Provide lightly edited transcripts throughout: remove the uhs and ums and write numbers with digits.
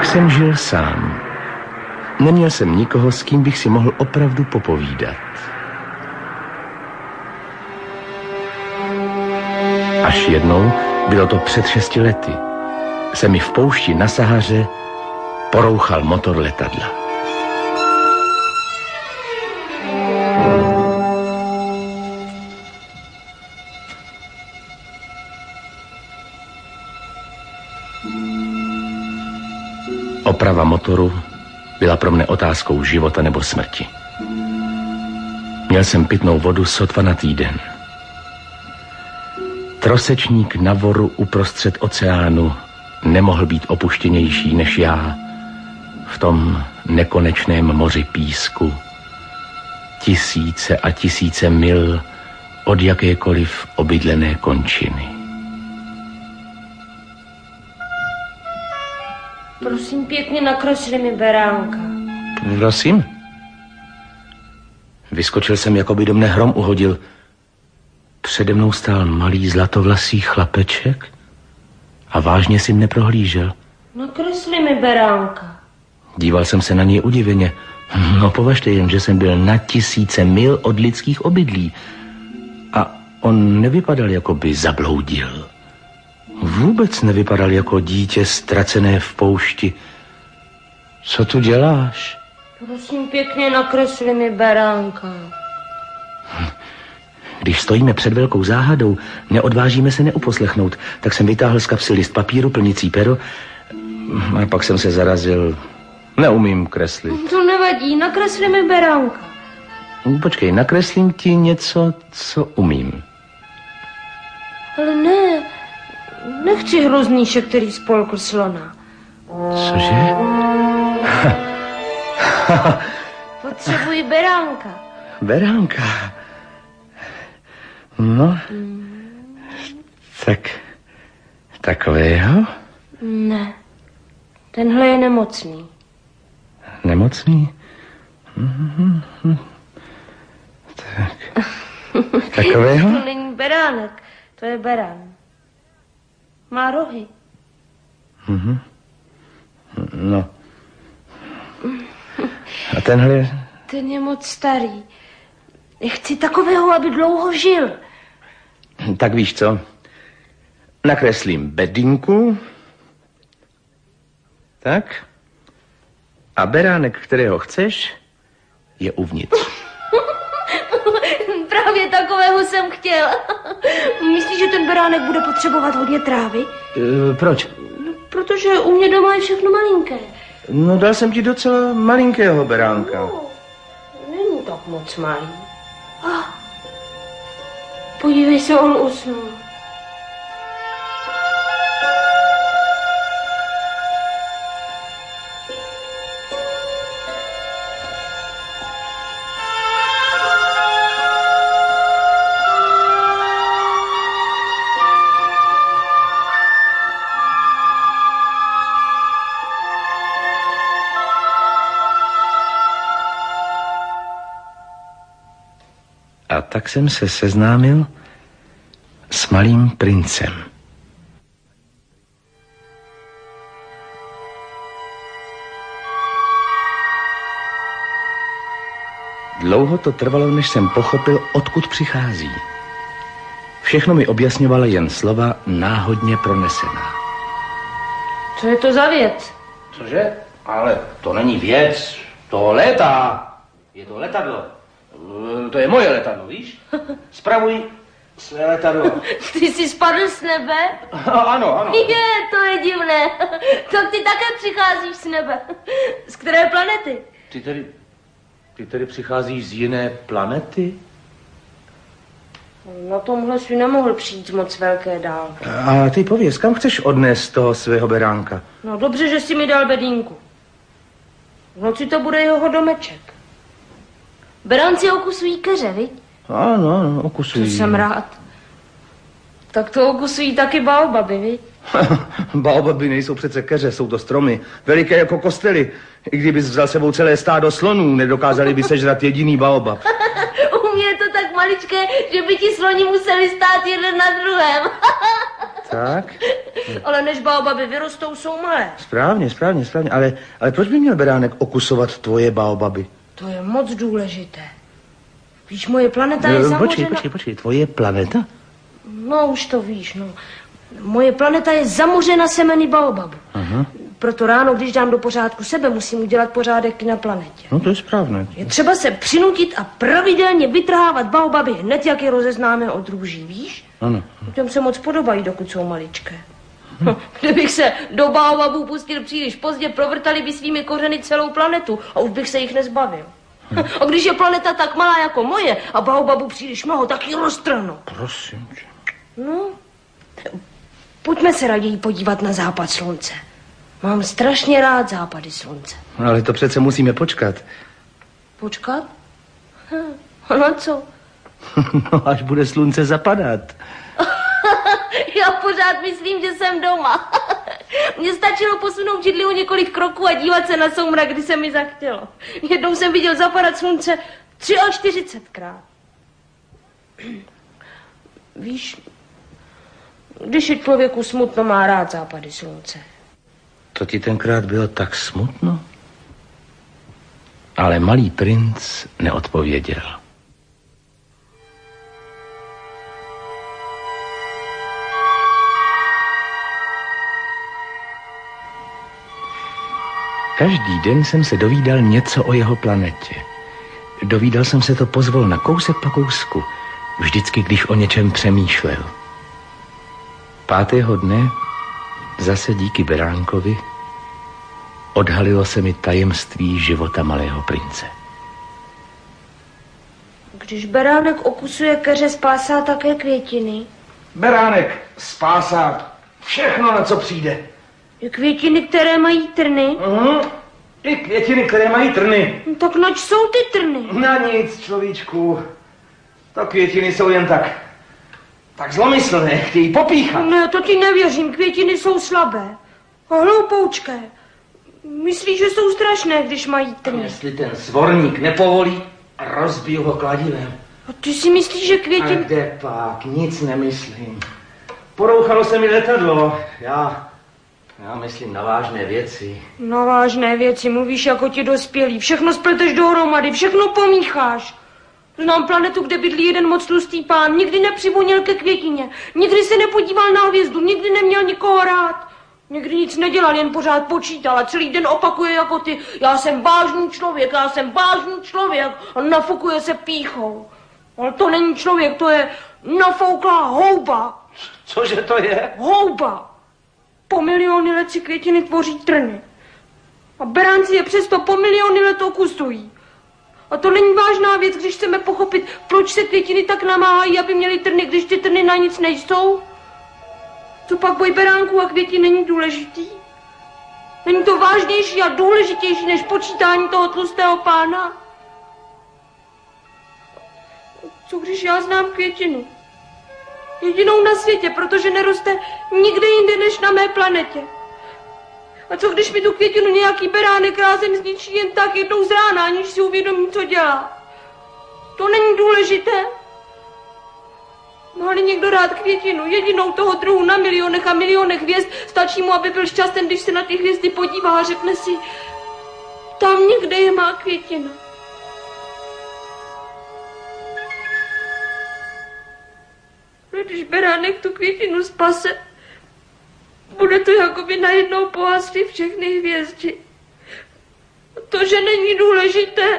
jsem žil sám. Neměl jsem nikoho, s kým bych si mohl opravdu popovídat. Až jednou, bylo to před 6 lety, se mi v poušti na Sahaře porouchal motor letadla. Oprava motoru byla pro mne otázkou života nebo smrti. Měl jsem pitnou vodu sotva na týden. Trosečník na voru uprostřed oceánu nemohl být opuštěnější než já v tom nekonečném moři písku. Tisíce a tisíce mil od jakékoliv obydlené končiny. Prosím pěkně, nakresli mi beránka. Prosím? Vyskočil jsem, jako by do mne hrom uhodil. Přede mnou stál malý zlatovlasý chlapeček a vážně si mne prohlížel. Nakresli mi beránka. Díval jsem se na něj udiveně. No považte jen, že jsem byl na tisíce mil od lidských obydlí. A on nevypadal, jako by zabloudil. Vůbec nevypadal jako dítě ztracené v poušti. Co tu děláš? Prosím pěkně, nakresli mi beránka. Když stojíme před velkou záhadou, neodvážíme se neuposlechnout, tak jsem vytáhl z kapsy list papíru plnicí pero a pak jsem se zarazil. Neumím kreslit. To nevadí, nakresli mi beránka. Počkej, nakreslím ti něco, co umím. Ale ne, nechci hroznýše, který spolkl slona. Cože? Potřebuji beránka. Beránka? No, tak takového? Ne, tenhle je nemocný. Nemocný? Tak, takového? To není beránek, to je berán. Má rohy. No. A tenhle? Ten je moc starý. Chci takového, aby dlouho žil. Tak víš co? Nakreslím bedinku. Tak. A beránek, kterého chceš, je uvnitř. Právě takového jsem chtěl. Myslíš, že ten beránek bude potřebovat hodně trávy? Proč? No, protože u mě doma je všechno malinké. No, dal jsem ti docela malinkého beránka. No, není tak moc malý. Podívej se, on usnul. A tak jsem se seznámil s malým princem. Dlouho to trvalo, než jsem pochopil, odkud přichází. Všechno mi objasňovala jen slova náhodně pronesená. Co je to za věc? Cože? Ale to není věc, to létá. Je to letadlo. To je moje letadlo, víš? Spravuj své letadlo. Ty jsi spadl z nebe? Ano. To je divné. Tak ty také přicházíš z nebe. Z které planety? Ty tedy přicházíš z jiné planety? Na tomhle si nemohl přijít moc velké dálky. A ty pověz, kam chceš odnést toho svého beránka? No dobře, že jsi mi dal bedínku. V noci to bude jeho domeček. Beránci okusují keře, viď? Ano, okusují. To jsem rád. Tak to okusují taky baobaby, viď? Baobaby nejsou přece keře, jsou to stromy. Veliké jako kostely. I kdybys vzal sebou celé stádo slonů, nedokázali by sežrat jediný baobab. U mě je to tak maličké, že by ti sloni museli stát jeden na druhém. Tak? Ale než baobaby vyrostou, jsou malé. Správně. Ale proč by měl beránek okusovat tvoje baobaby? To je moc důležité. Víš, moje planeta je zamořena... Počkej, tvoje planeta? No, už to víš, no. Moje planeta je zamořena semeny baobabu. Aha. Proto ráno, když dám do pořádku sebe, musím udělat pořádek na planetě. No, to je správné. Je třeba se přinutit a pravidelně vytrhávat baobaby hned, jak je rozeznáme od růží, víš? Ano. Těm se moc podobají, dokud jsou maličké. Kdybych se do baobabů pustil příliš pozdě, provrtali by svými kořeny celou planetu a už bych se jich nezbavil. A když je planeta tak malá jako moje a baobabu příliš mnoho, tak ji roztrhnu. Prosím tě. No, pojďme se raději podívat na západ slunce. Mám strašně rád západy slunce. No, ale to přece musíme počkat. Počkat? No co? No, až bude slunce zapadat. Já pořád myslím, že jsem doma. Mně stačilo posunout židli o několik kroků a dívat se na soumrak, kdy se mi zachtělo. Jednou jsem viděl zapadat slunce 43krát. Víš, když je člověku smutno, má rád západy slunce. To ti tenkrát bylo tak smutno? Ale malý princ neodpověděl. Každý den jsem se dovídal něco o jeho planetě. Dovídal jsem se to pozvolna, kousek po kousku, vždycky, když o něčem přemýšlel. 5. dne, zase díky beránkovi, odhalilo se mi tajemství života malého prince. Když beránek okusuje keře, spásá také květiny. Beránek spásá všechno, na co přijde. I květiny, které mají trny? I květiny, které mají trny. No, tak nač jsou ty trny? Na nic, človíčku. To květiny jsou jen tak zlomyslné, chtějí popíchat. Ne, to ti nevěřím, květiny jsou slabé. A hloupoučké. Myslíš, že jsou strašné, když mají trny? Jestli ten svorník nepovolí, rozbiju ho kladivem. A ty si myslíš, že květiny... A kde pak, nic nemyslím. Porouchalo se mi letadlo. Já myslím na vážné věci. Na vážné věci, mluvíš jako ti dospělí. Všechno spleteš dohromady, všechno pomícháš. Znám planetu, kde bydlí jeden moc tlustý pán. Nikdy nepřivonil ke květině. Nikdy se nepodíval na hvězdu. Nikdy neměl nikoho rád. Nikdy nic nedělal, jen pořád počítal a celý den opakuje jako ty. Já jsem vážný člověk a nafukuje se pýchou. Ale to není člověk, to je nafouklá houba. Cože to je? Houba. Po miliony let si květiny tvoří trny. A beránci je přesto po miliony let okusují. A to není vážná věc, když chceme pochopit, proč se květiny tak namáhají, aby měly trny, když ty trny na nic nejsou. Co pak boj beránků a květin není důležitý? Není to vážnější a důležitější než počítání toho tlustého pána? Co když já znám květinu? Jedinou na světě, protože neroste nikde jinde než na mé planetě. A co když mi tu květinu nějaký beránek rázem zničí jen tak jednou z rána, aniž si uvědomí, co dělá? To není důležité. Má-li někdo rád květinu, jedinou toho druhu na milionech a milionech hvězd, stačí mu, aby byl šťasten, když se na ty hvězdy podívá a řekne si, tam někde je má květina. Když beránek tu květinu spase, bude to, jako by najednou pohasly všechny hvězdy. To, že není důležité.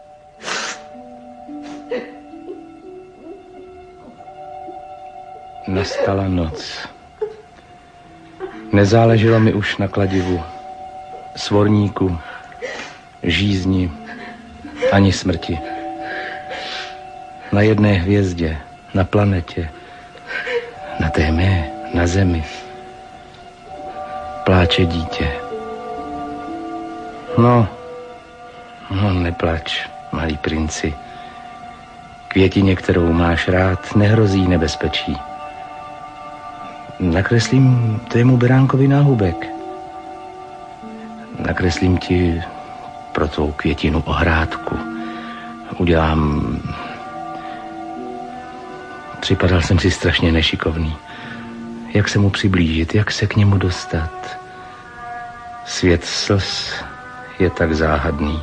Nastala noc. Nezáleželo mi už na kladivu, svorníku, žízni, ani smrti. Na jedné hvězdě, na planetě, na té mé, na zemi, pláče dítě. No, neplač, malý princi. Květině, kterou máš rád, nehrozí nebezpečí. Nakreslím tvému beránkovi náhubek. Nakreslím ti pro tvou květinu ohrádku. Udělám... Připadal jsem si strašně nešikovný. Jak se mu přiblížit, jak se k němu dostat. Svět slz je tak záhadný.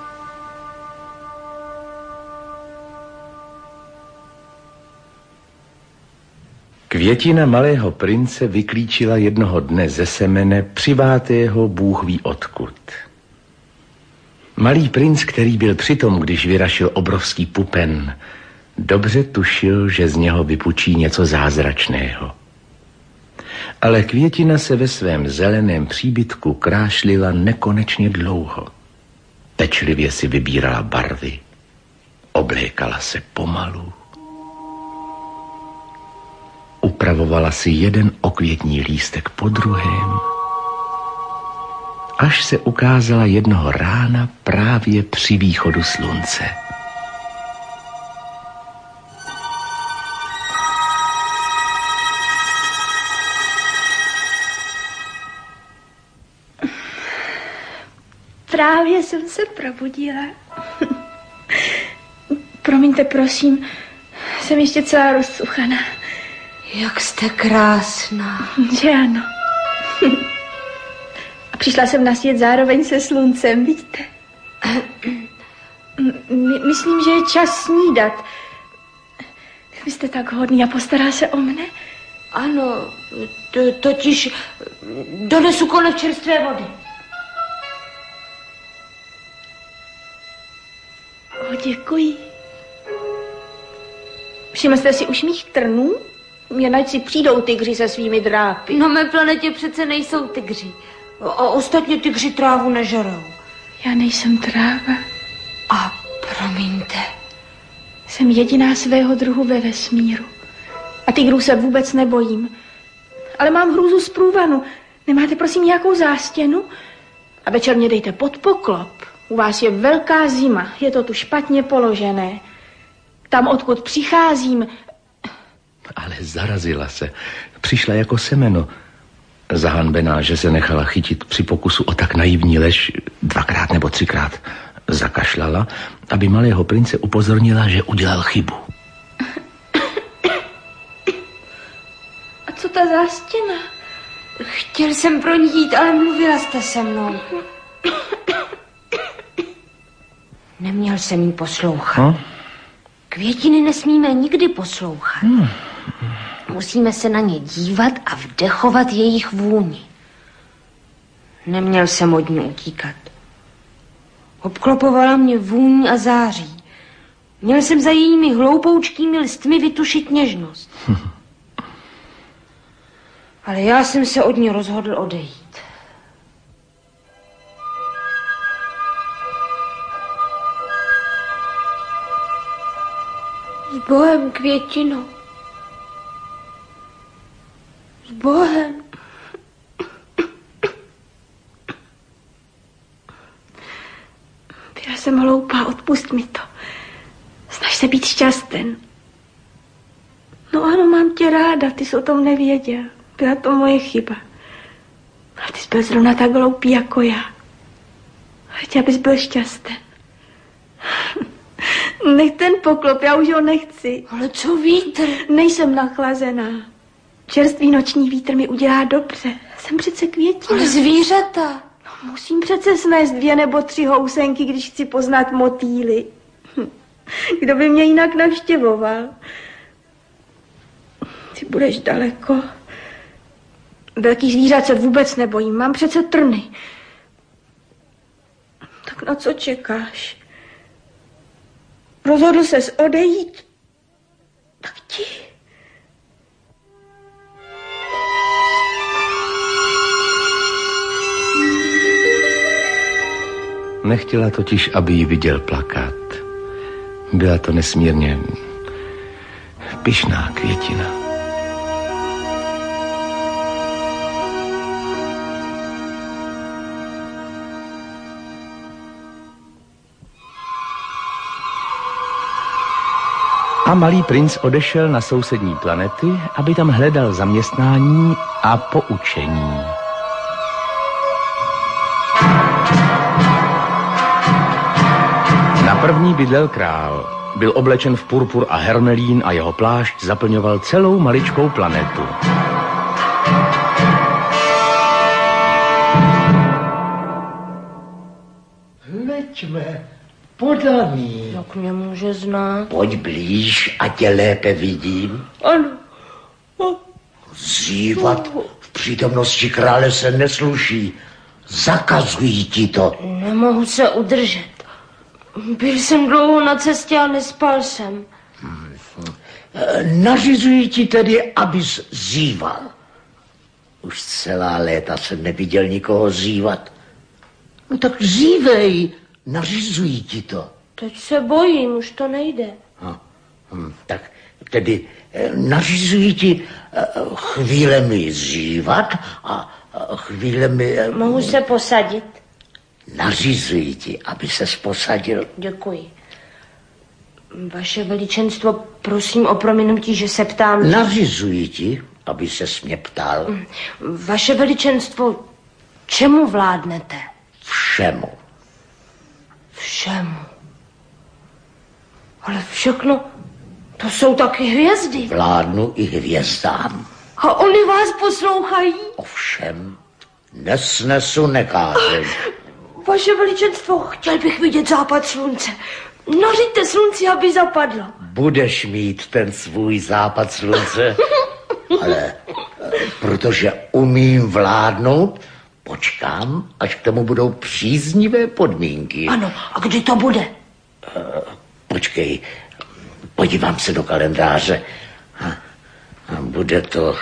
Květina malého prince vyklíčila jednoho dne ze semene, přivátého Bůh ví odkud. Malý princ, který byl přitom, když vyrašil obrovský pupen, dobře tušil, že z něho vypučí něco zázračného. Ale květina se ve svém zeleném příbytku krášlila nekonečně dlouho. Pečlivě si vybírala barvy, oblékala se pomalu. Upravovala si jeden okvětní lístek po druhém, až se ukázala jednoho rána právě při východu slunce. Právě jsem se probudila. Promiňte, prosím, jsem ještě celá rozsuchaná. Jak jste krásná. Že ano. A přišla jsem na svět zároveň se sluncem, vidíte? Myslím, že je čas snídat. Vy jste tak hodný a postará se o mne? Ano, totiž donesu konev čerstvé vody. Děkuji. Všiml jste si už mých trnů? Jen si přijdou tygři se svými drápy. Na mé planetě přece nejsou tygři. A ostatně tygři trávu nežerou. Já nejsem tráva. A promiňte. Jsem jediná svého druhu ve vesmíru. A tygrů se vůbec nebojím. Ale mám hrůzu z průvanu. Nemáte prosím nějakou zástěnu? A večer mě dejte pod poklop. U vás je velká zima. Je to tu špatně položené. Tam, odkud přicházím... Ale zarazila se. Přišla jako semeno. Zahanbená, že se nechala chytit při pokusu o tak naivní lež, 2krát nebo 3krát zakašlala, aby malého prince upozornila, že udělal chybu. A co ta zástěna? Chtěl jsem pro ní jít, ale mluvila jste se mnou. Neměl jsem jí poslouchat. Květiny nesmíme nikdy poslouchat. Musíme se na ně dívat a vdechovat jejich vůni. Neměl jsem od ní utíkat. Obklopovala mě vůní a září. Měl jsem za jejími hloupoučkými listmi vytušit něžnost. Ale já jsem se od ní rozhodl odejít. S Bohem, květino. S Bohem. Byla jsem hloupá, odpust mi to. Snaž se být šťasten. No ano, mám tě ráda, ty jsi o tom nevěděl. Byla to moje chyba. A ty jsi byl zrovna tak hloupý jako já. Chtěl abys byl šťasten. Nech ten poklop, já už ho nechci. Ale co vítr? Nejsem nachlazená. Čerstvý noční vítr mi udělá dobře. Jsem přece květina. Ale zvířata. No, musím přece snést 2 nebo 3 housenky, když chci poznat motýly. Kdo by mě jinak navštěvoval? Ty budeš daleko. Velký zvířat se vůbec nebojím. Mám přece trny. Tak na co čekáš? Rozhodl ses odejít? Tak ti. Nechtěla totiž, aby ji viděl plakat. Byla to nesmírně pyšná květina. A malý princ odešel na sousední planety, aby tam hledal zaměstnání a poučení. Na první bydlel král. Byl oblečen v purpur a hermelín a jeho plášť zaplňoval celou maličkou planetu. Pojďme, podaný. Jak mě může znát? Pojď blíž, a tě lépe vidím. Ano. Zívat v přítomnosti krále se nesluší. Zakazují ti to. Nemohu se udržet. Byl jsem dlouho na cestě a nespal jsem. Nařizují ti tedy, abys zíval. Už celá léta jsem neviděl nikoho zívat. No tak zívej, nařizují ti to. Teď se bojím, už to nejde. Tak tedy nařizují ti chvílemi zívat a chvílemi... Mohu se posadit? Nařizují ti, aby ses posadil. Děkuji. Vaše veličenstvo, prosím o prominutí, že se ptám... Nařizují ti, aby ses mě ptal. Vaše veličenstvo, čemu vládnete? Všemu. Všemu. Ale všechno, to jsou taky hvězdy. Vládnu i hvězdám. A oni vás poslouchají? Ovšem, nesnesu nekázeň. Vaše veličenstvo, chtěl bych vidět západ slunce. Nařiďte slunci, aby zapadlo. Budeš mít ten svůj západ slunce, ale protože umím vládnout, počkám, až k tomu budou příznivé podmínky. Ano, a kdy to bude? Počkej, podívám se do kalendáře. Bude to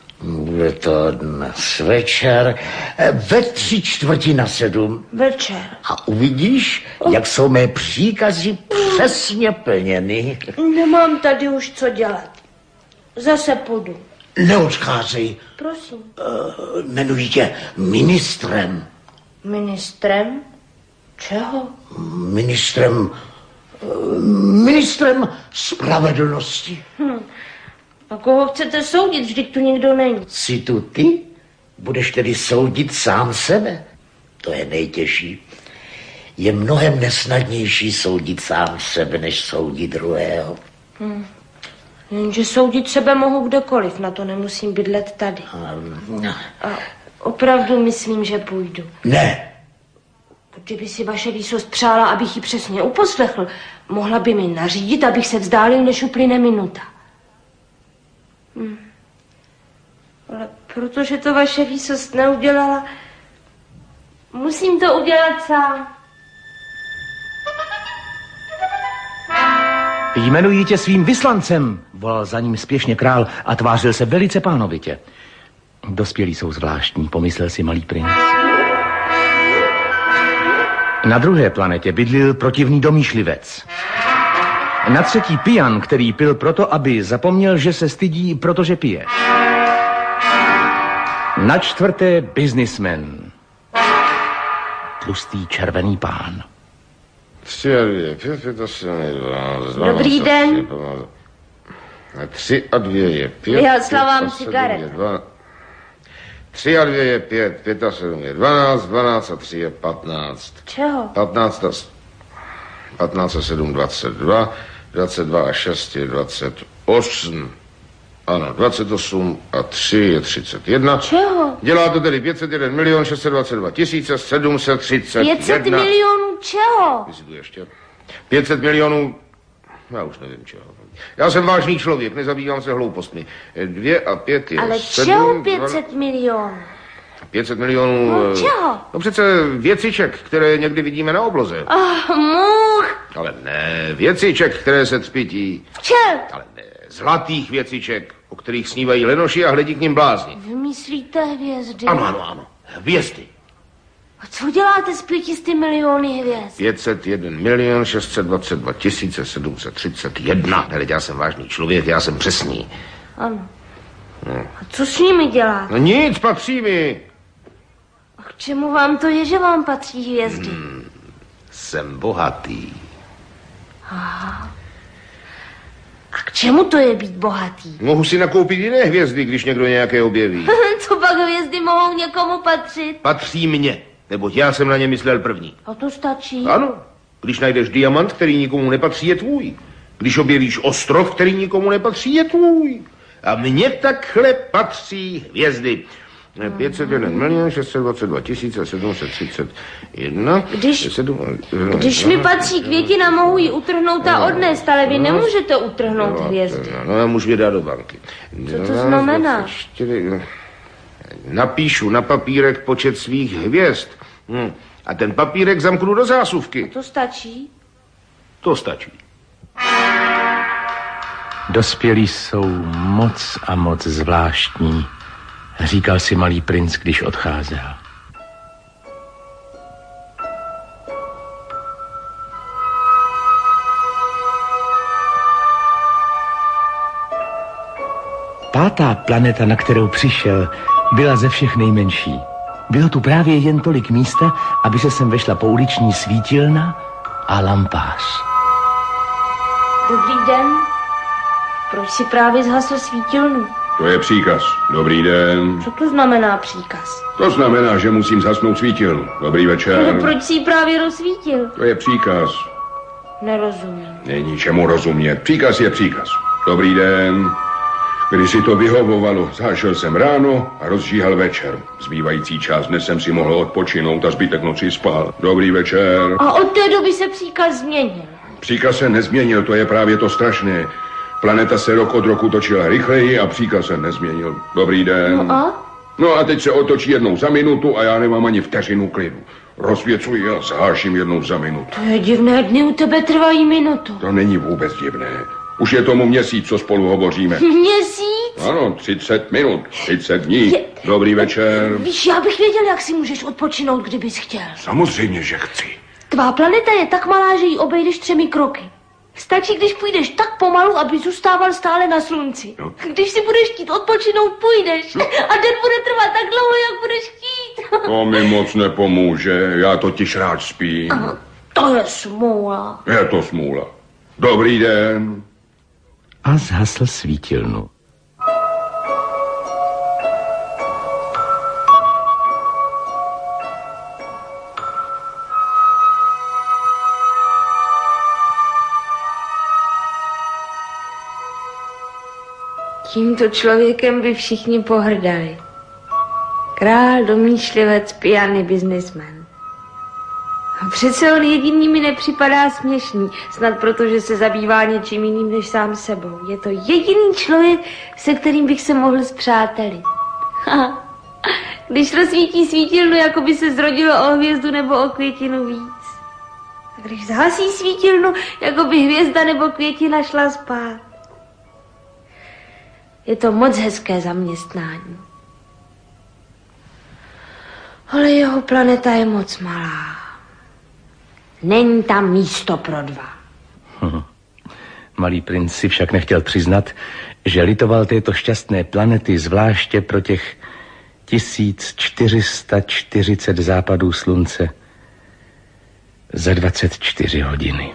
dnes večer ve 6:45. Večer. A uvidíš, jak jsou mé příkazy přesně plněny. Nemám tady už co dělat. Zase půjdu. Neodcházej. Prosím. Jmenuji tě ministrem. Ministrem? Čeho? Ministrem spravedlnosti. A koho chcete soudit, vždyť tu nikdo není? Jsi tu ty? Budeš tedy soudit sám sebe? To je nejtěžší. Je mnohem nesnadnější soudit sám sebe, než soudit druhého. Jenže soudit sebe mohu kdekoliv, na to nemusím bydlet tady. A opravdu myslím, že půjdu. Ne. Kdyby si vaše výsost přála, abych ji přesně uposlechl, mohla by mi nařídit, abych se vzdálil, než uplyne minuta. Ale protože to vaše výsost neudělala, musím to udělat sám. Jmenuji tě svým vyslancem, volal za ním spěšně král a tvářil se velice pánovitě. Dospělí jsou zvláštní, pomyslel si malý princ. Na druhé planetě bydlil protivný domýšlivec. Na třetí pijan, který pil proto, aby zapomněl, že se stydí, protože pije. Na čtvrté biznismen. Tlustý červený pán. 3 a 2, 5, 5 a 7 je 12. Dobrý den. 3 a 2 je 5. Já slavám cigaret. 3 a 2 je 5, 5 a 7 je 12, 12 a 3 je 15. Čeho? 15 a 7, 22, 22 a 6 je 28. Ano, 28 a 3 je 31. Čeho? Dělá to tedy 501 622 731. 500 milionů čeho? Ty si tu ještě. 500 milionů, já už nevím čeho. Já jsem vážný člověk, nezabývám se hloupostmi. 2 a 5 je Ale 7. čeho 500 milionů? 500 milionů... No čeho? No přece věciček, které někdy vidíme na obloze. Much. Ale ne, věciček, které se třpití. Včel. Ale ne, zlatých věciček, o kterých snívají lenoši a hledí k nim blázni. Vymyslíte hvězdy? Ano, hvězdy. A co děláte s 500 miliony hvězd? 501 622 731. Hele, já jsem vážný člověk, já jsem přesný. Ano. A co s nimi děláte? No nic, patří mi. A k čemu vám to je, že vám patří hvězdy? Jsem bohatý. Aha. A k čemu to je být bohatý? Mohu si nakoupit jiné hvězdy, když někdo nějaké objeví. Co pak hvězdy mohou někomu patřit? Patří mně, neboť já jsem na ně myslel první. A to stačí? Ano, když najdeš diamant, který nikomu nepatří, je tvůj. Když objevíš ostrov, který nikomu nepatří, je tvůj. A mně takhle patří hvězdy. 501 622 731. Když mi patří květina, mohu ji utrhnout a odnést, ale vy nemůžete utrhnout hvězdy. No, já můžu je dát do banky. Co to znamená? Napíšu na papírek počet svých hvězd. A ten papírek zamknu do zásuvky. To stačí? To stačí. Dospělí jsou moc a moc zvláštní, říkal si malý princ, když odcházel. Pátá planeta, na kterou přišel, byla ze všech nejmenší. Bylo tu právě jen tolik místa, aby se sem vešla pouliční svítilna a lampář. Dobrý den. Proč si právě zhasl svítilnu? To je příkaz. Dobrý den. Co to znamená příkaz? To znamená, že musím zhasnout svítilnu. Dobrý večer. Ale proč jsi ji právě rozsvítil? To je příkaz. Nerozumím. Není čemu rozumět. Příkaz je příkaz. Dobrý den. Když si to vyhovovalo, zášel jsem ráno a rozžíhal večer. Zbývající čas dnes jsem si mohl odpočinout a zbytek noci spal. Dobrý večer. A od té doby se příkaz změnil. Příkaz se nezměnil, to je právě to strašné. Planeta se rok od roku točila rychleji a příkaz se nezměnil. Dobrý den. No a teď se otočí jednou za minutu a já nemám ani vteřinu klidu. Rozsvěcuji a zháším jednou za minutu. To je divné, dny u tebe trvají minutu. To není vůbec divné. Už je tomu měsíc, co spolu hovoříme. Měsíc? Ano, 30 minut, 30 dní. Dobrý večer. Víš, já bych věděl, jak si můžeš odpočinout, kdybys chtěl. Samozřejmě, že chci. Tvá planeta je tak malá, že ji obejdeš 3 kroky. Stačí, když půjdeš tak pomalu, aby zůstával stále na slunci. No. Když si budeš chtít odpočinout, půjdeš. No. A den bude trvat tak dlouho, jak budeš chtít. To mi moc nepomůže, já totiž rád spím. To je smůla. Je to smůla. Dobrý den. A zhasl svítilnu. Tímto člověkem by všichni pohrdali. Král, domýšlivec, pijaný biznismen. A přece on jediný mi nepřipadá směšný, snad proto, že se zabývá něčím jiným než sám sebou. Je to jediný člověk, se kterým bych se mohl spřátelit. Když rozsvítí svítilnu, jako by se zrodilo o hvězdu nebo o květinu víc. A když zhasí svítilnu, jako by hvězda nebo květina šla spát. Je to moc hezké zaměstnání. Ale jeho planeta je moc malá. Není tam místo pro 2. Malý princ si však nechtěl přiznat, že litoval této šťastné planety zvláště pro těch 1440 západů slunce za 24 hodiny.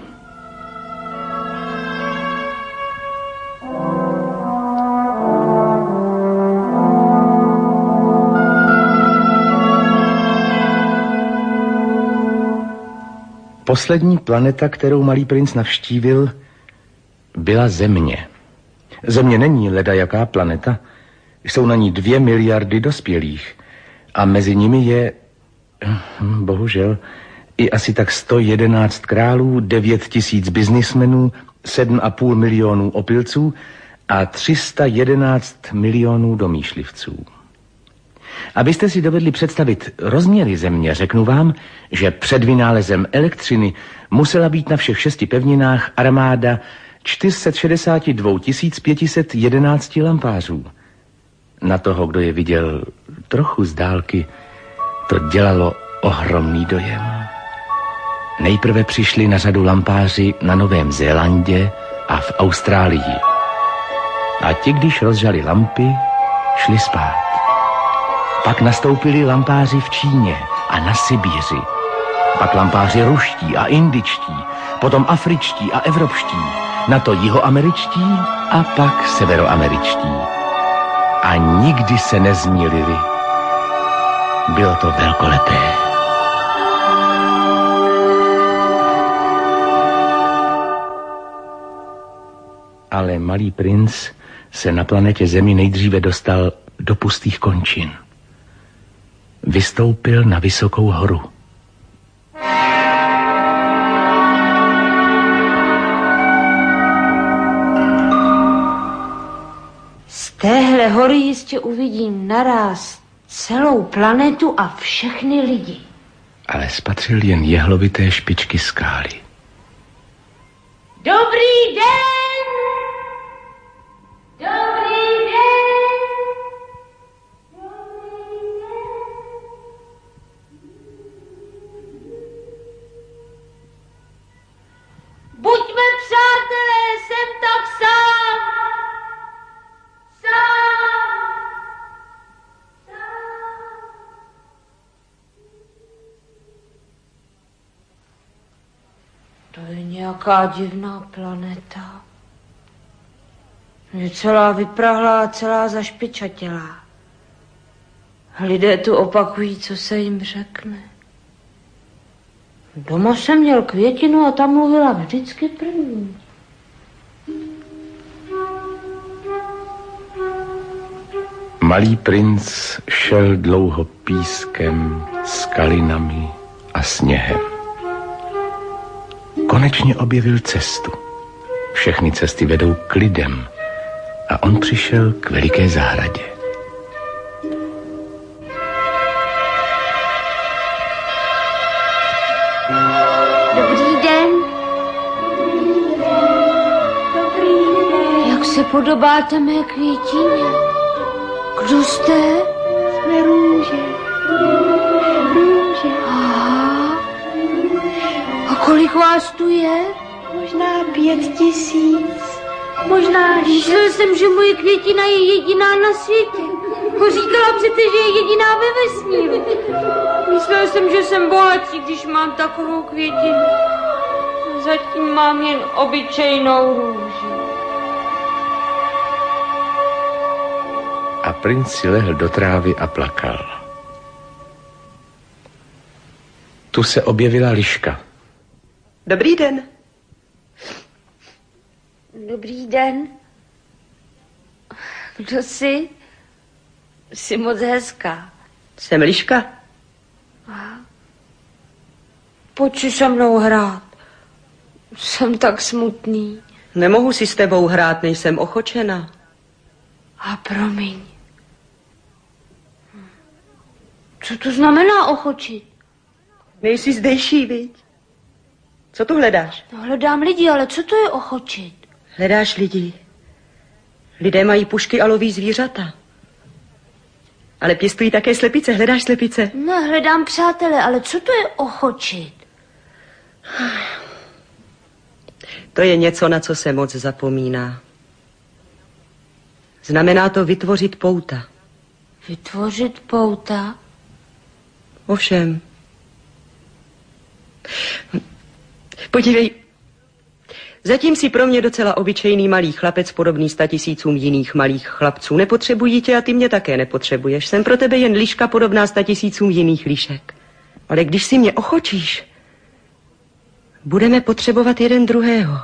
Poslední planeta, kterou malý princ navštívil, byla Země. Země není ledajaká planeta. Jsou na ní 2 miliardy dospělých. A mezi nimi je, bohužel, i asi tak 111 králů, 9 000 biznismenů, 7,5 milionů opilců a 311 milionů domýšlivců. Abyste si dovedli představit rozměry Země, řeknu vám, že před vynálezem elektřiny musela být na všech 6 pevninách armáda 462 511 lampářů. Na toho, kdo je viděl trochu z dálky, to dělalo ohromný dojem. Nejprve přišli na řadu lampáři na Novém Zélandě a v Austrálii. A ti, když rozžali lampy, šli spát. Pak nastoupili lampáři v Číně a na Sibíři. Pak lampáři ruští a indičtí, potom afričtí a evropští, na to jihoameričtí a pak severoameričtí. A nikdy se nezmýlili. Bylo to velkolepé. Ale malý princ se na planetě Zemi nejdříve dostal do pustých končin. vystoupil na vysokou horu. Z téhle hory jistě uvidím naraz celou planetu a všechny lidi. Ale spatřil jen jehlovité špičky skály. Dobrý den! Dobrý den! Buďme přátelé, jsem tak sám! To je nějaká divná planeta. Je celá vyprahlá, celá zašpičatělá. Lidé tu opakují, co se jim řekne. Doma jsem měl květinu a ta mluvila vždycky první. Malý princ šel dlouho pískem, skalinami a sněhem. Konečně objevil cestu. Všechny cesty vedou k lidem a on přišel k veliké zahradě. Dobrý den. Dobrý den. Jak se podobáte mé květině? Kdo jste? Jsme růže. Růže. Aha. A kolik vás tu je? Možná 5000. Možná 6. Myslel jsem, že moje květina je jediná na světě. Říkala přece, že je jediná ve vesmíru. Myslel jsem, že jsem bohatý, když mám takovou květinu. Zatím mám jen obyčejnou růži. A princ si lehl do trávy a plakal. Tu se objevila liška. Dobrý den. Dobrý den. Kdo jsi? Jsi moc hezká. Jsem liška. Pojď si se mnou hrát. Jsem tak smutný. Nemohu si s tebou hrát, nejsem ochočena. A promiň. Co to znamená ochočit? Nejsi zdejší, viď? Co tu hledáš? No, hledám lidi, ale co to je ochočit? Hledáš lidi. Lidé mají pušky a loví zvířata. Ale pěstují také slepice. Hledáš slepice? Ne, hledám přátele, ale co to je ochočit? To je něco, na co se moc zapomíná. Znamená to vytvořit pouta. Vytvořit pouta? Ovšem. Podívej, zatím si pro mě docela obyčejný malý chlapec, podobný 100 000 jiných malých chlapců. Nepotřebuji tě a ty mě také nepotřebuješ. Jsem pro tebe jen liška podobná 100 000 jiných lišek. Ale když si mě ochočíš, budeme potřebovat jeden druhého.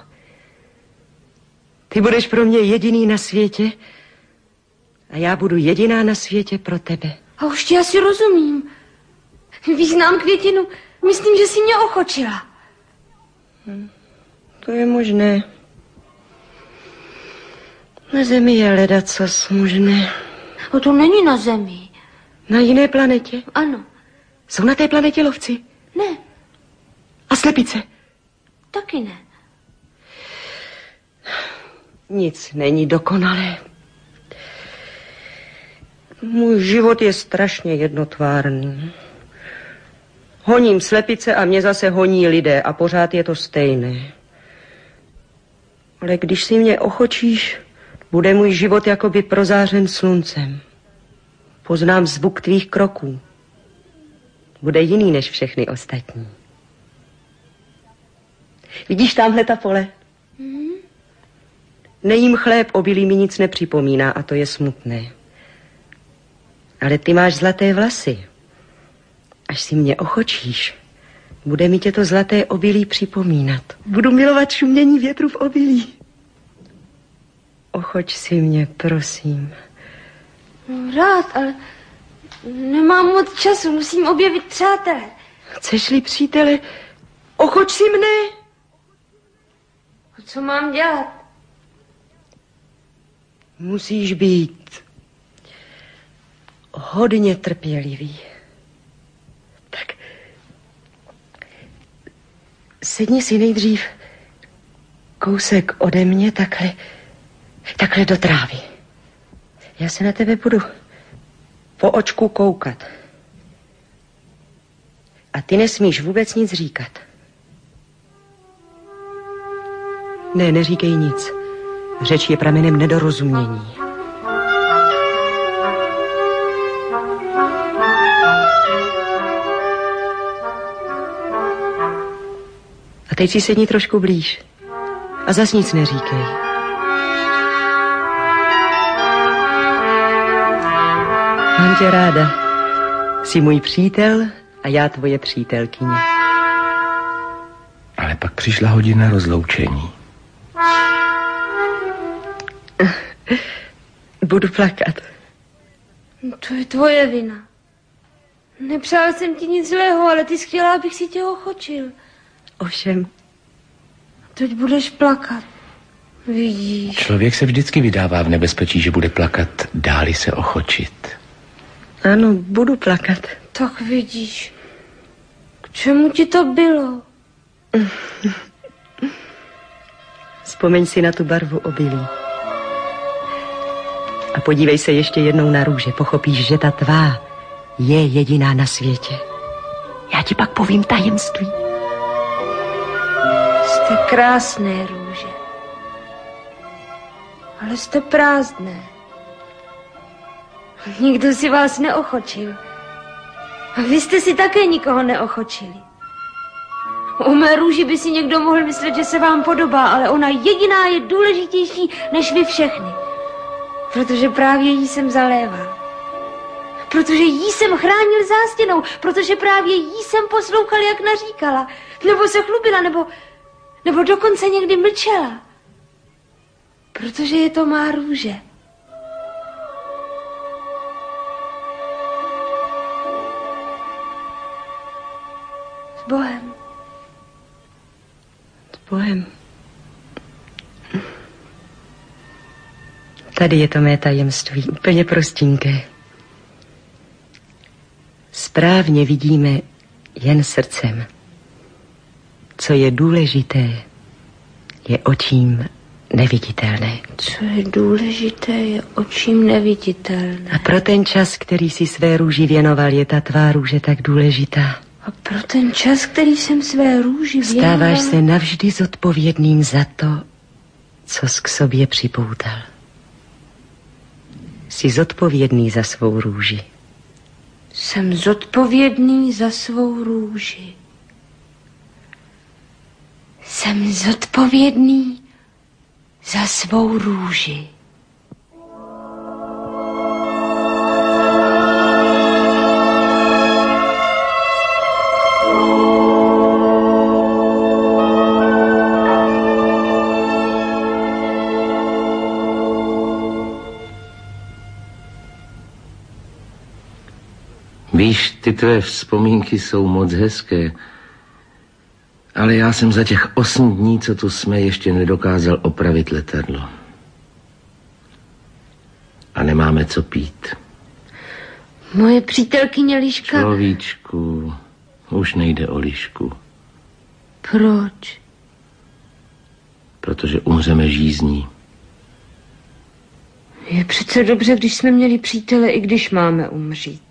Ty budeš pro mě jediný na světě a já budu jediná na světě pro tebe. A už ti asi rozumím. Význám květinu. Myslím, že jsi mě ochočila. To je možné. Na Zemi je ledacos možné. O to není na Zemi. Na jiné planetě? Ano. Jsou na té planetě lovci? Ne. A slepice? Taky ne. Nic není dokonalé. Můj život je strašně jednotvárný. Honím slepice a mě zase honí lidé a pořád je to stejné. Ale když si mě ochočíš, bude můj život jakoby prozářen sluncem. Poznám zvuk tvých kroků. Bude jiný než všechny ostatní. Vidíš tamhle ta pole? Nejím chléb, obilí mi nic nepřipomíná a to je smutné. Ale ty máš zlaté vlasy. Až si mě ochočíš, bude mi tě to zlaté obilí připomínat. Budu milovat šumění větru v obilí. Ochoč si mě, prosím. No, rád, ale Nemám moc času, musím objevit přátele. Chceš-li přítele, ochoč si mne. Co mám dělat? Musíš být hodně trpělivý. Tak sedni si nejdřív kousek ode mě, takhle do trávy. Já se na tebe budu po očku koukat. A ty nesmíš vůbec nic říkat. Ne, neříkej nic. Řeč je pramenem nedorozumění. A teď si sedni trošku blíž. A zas nic neříkej. Mám tě ráda. Jsi můj přítel a já tvoje přítelkyně. Ale pak přišla hodina rozloučení. Budu plakat. To je tvoje vina. Nepřál jsem ti nic zlého, ale ty chtěla, abych si tě ochočil. Ovšem. Teď budeš plakat. Vidíš. Člověk se vždycky vydává v nebezpečí, že bude plakat, dá-li se ochočit. Ano, budu plakat. Tak vidíš. K čemu ti to bylo? Vzpomeň si na tu barvu obilí. A podívej se ještě jednou na růže. Pochopíš, že ta tvá je jediná na světě. Já ti pak povím tajemství. Jste krásné růže. Ale jste prázdné. Nikdo si vás neochočil. A vy jste si také nikoho neochočili. O mé růži by si někdo mohl myslet, že se vám podobá, ale ona jediná je důležitější než vy všechny. Protože právě jí jsem zaléval. Protože jí jsem chránil zástěnou. Protože právě jí jsem poslouchal, jak naříkala. Nebo se chlubila, nebo dokonce někdy mlčela. Protože je to má růže. S Bohem. S Bohem. Tady je to mé tajemství, úplně prostinké. Správně vidíme jen srdcem. Co je důležité, je očím neviditelné. Co je důležité, je očím neviditelné. A pro ten čas, který si své růži věnoval, je ta tvá růže tak důležitá. A pro ten čas, který jsem své růži věnoval... Stáváš se navždy zodpovědným za to, co jsi k sobě připoutal. Jsi zodpovědný za svou růži. Jsem zodpovědný za svou růži. Jsem zodpovědný za svou růži. Víš, ty tvé vzpomínky jsou moc hezké, ale já jsem za těch 8 dní, co tu jsme, ještě nedokázal opravit letadlo. A nemáme co pít. Moje přítelkyně Liška... Človíčku, už nejde o Lišku. Proč? Protože umřeme žízní. Je přece dobře, když jsme měli přítele, i když máme umřít.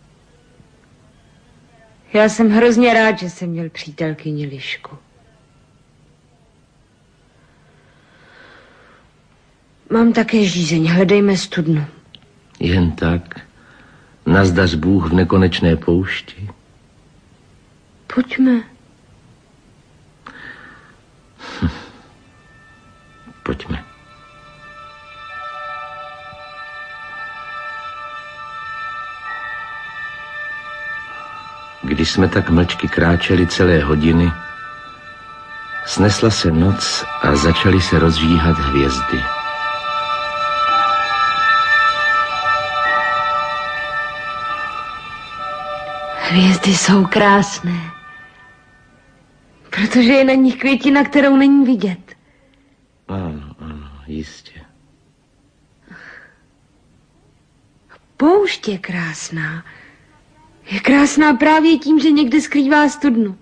Já jsem hrozně rád, že jsem měl přítelkyni Lišku. Mám také žízeň, hledejme studnu. Jen tak? Nazdař Bůh v nekonečné poušti? Pojďme. Pojďme. Když jsme tak mlčky kráčeli celé hodiny, snesla se noc a začaly se rozžíhat hvězdy. Hvězdy jsou krásné, protože je na nich květina, kterou není vidět. Ano, jistě. Poušť je krásná. Je krásná právě tím, že někde skrývá studnu.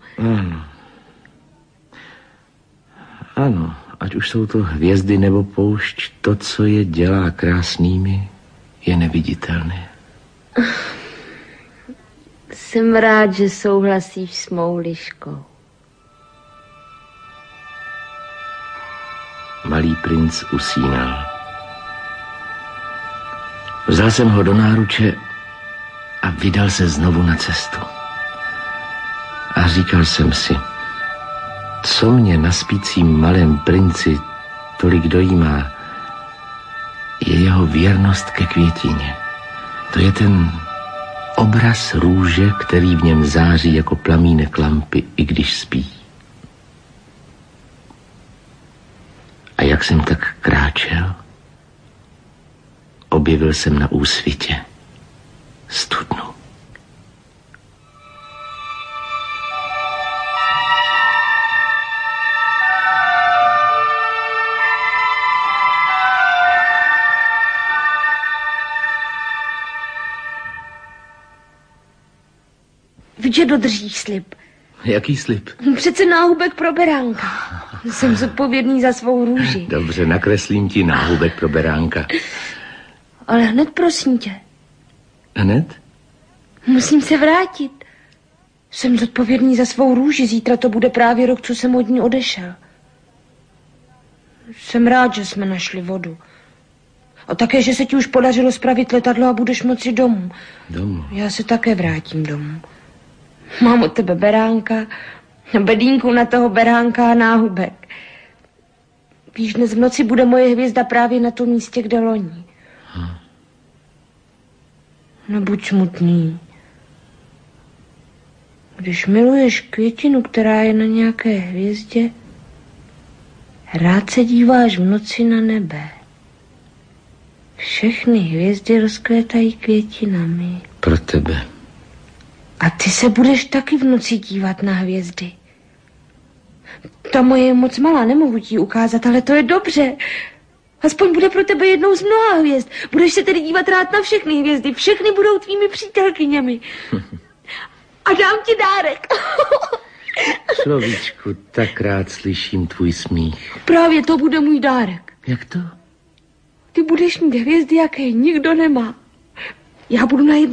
Ano, ať už jsou to hvězdy nebo poušť, to, co je dělá krásnými, je neviditelné. Jsem rád, že souhlasíš s mou Liškou. Malý princ usínal. Vzal jsem ho do náruče a vydal se znovu na cestu. A říkal jsem si, co mě na spícím malém princi tolik dojímá, je jeho věrnost ke květině. To je ten obraz růže, který v něm září jako plamínek lampy, i když spí. A jak jsem tak kráčel, objevil jsem na úsvitě studnu. Víš, že dodržíš slib. Jaký slib? Přece náhubek pro beránka. Jsem zodpovědný za svou růži. Dobře, nakreslím ti náhubek pro beránka. Ale hned, prosím tě. Hned? Musím se vrátit. Jsem zodpovědný za svou růži. Zítra to bude právě rok, co jsem od ní odešel. Jsem rád, že jsme našli vodu. A také, že se ti už podařilo spravit letadlo a budeš moci domů. Domů? Já se také vrátím domů. Mám od tebe beránka, bedínku na toho beránka a náhubek. Víš, dnes v noci bude moje hvězda právě na tom místě, kde loní. Nebuď smutný. Když miluješ květinu, která je na nějaké hvězdě, rád se díváš v noci na nebe. Všechny hvězdy rozkvétají květinami. Pro tebe. A ty se budeš taky v noci dívat na hvězdy. Ta moje je moc malá, nemohu ti ji ukázat, ale to je dobře. Aspoň bude pro tebe jednou z mnoha hvězd. Budeš se tedy dívat rád na všechny hvězdy. Všechny budou tvými přítelkyněmi. A dám ti dárek. Človíčku, tak rád slyším tvůj smích. Právě to bude můj dárek. Jak to? Ty budeš mít hvězdy, jaké nikdo nemá. Já budu na jedné